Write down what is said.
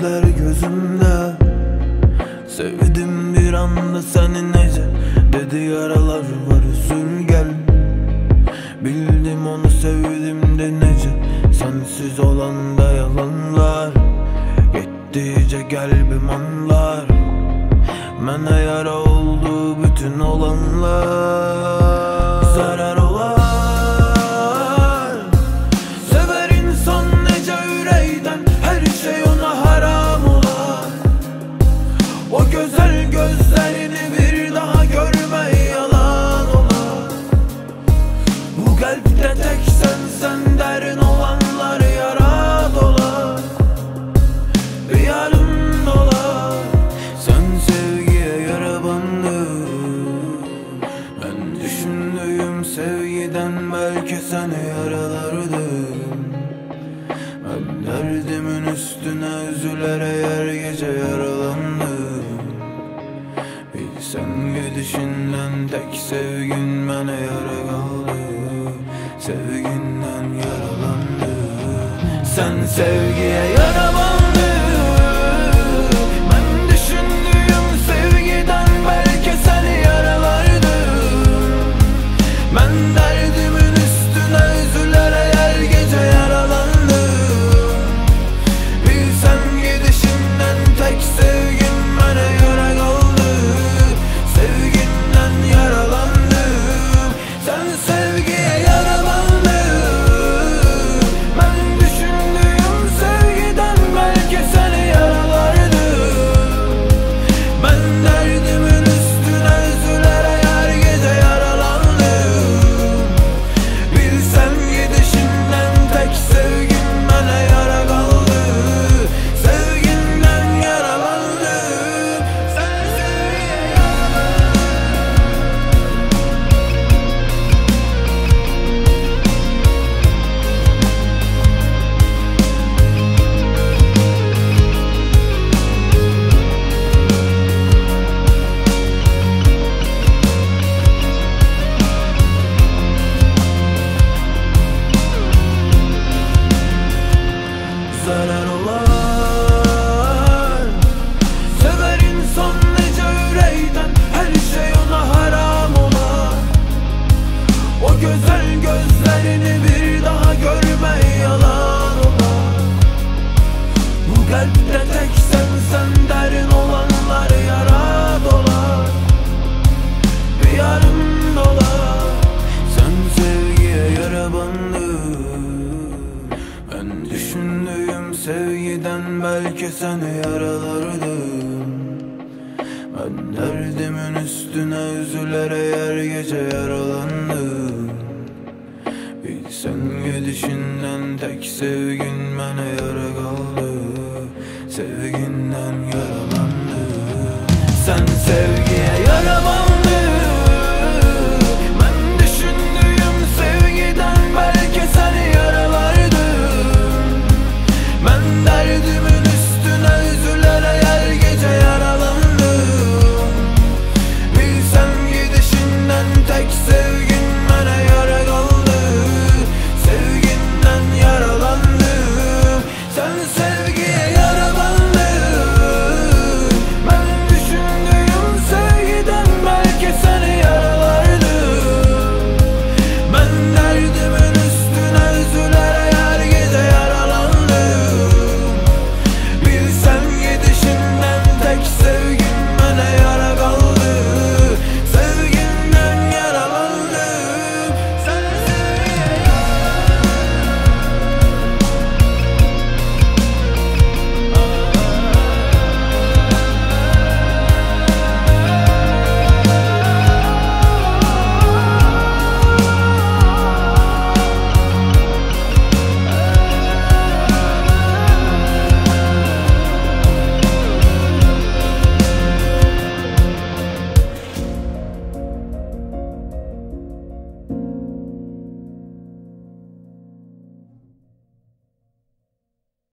gözler gözümde. Sevdim bir anda seni nece, dedi yaralar var sürgel. Bildim onu sevdim de nece, sensiz olan da yalanlar. Gittikçe kalbim anlar, mənə yara oldu bütün olanlar. Zarar olar, sever insan nece ürəkdən, her şey ona haram olar. O güzel gözlerini bir daha görmek yalan olar. Bu kalpte tek sen derin olanlar yara dolar, bir yarım dolar. Sen sevgiye yara bandı, ben düşündüğüm sevgiden belki seni yaralardım. Ben derdimin üstüne üzülerek her gece yaralandım. Bilsen gidişinden tek sevgin bana yara kaldı, sevginden yaralandı. Sen sevgiye yara bandı, ben düşündüğüm sevgiden belki seni yaralardım. Ben derdimin üstüne üzülerek her gece yaralandım. Bilsen gidişinden tek sevgim bana yara kaldı, sevginden yaralandım. Sen sevgiye yara bandı, ben düşündüğüm sevgiden belki seni yaralardım. Ben derdimin üstüne üzülerek her gece yaralandım. Bilsem gidişinden tek sevgim bana yara kaldı, sevginden yaralandım. Sen sevgiye zarar olar, sever insan nece yüreğden, her şey ona haram olar. O güzel gözlerini bir daha görmek yalan olar. Bu kalpte tek sen derin olanlar yara dolar, bir yarım dolar. Sen sevgiye yara bandı, ben düşündüğüm sevgiden belki seni yaralardım. Ben derdimin üstüne üzülerek her gece yaralandım. Bilsen gidişinden tek sevgin bana yara kaldı, sevginden yaralandım. Sen sevgiye yara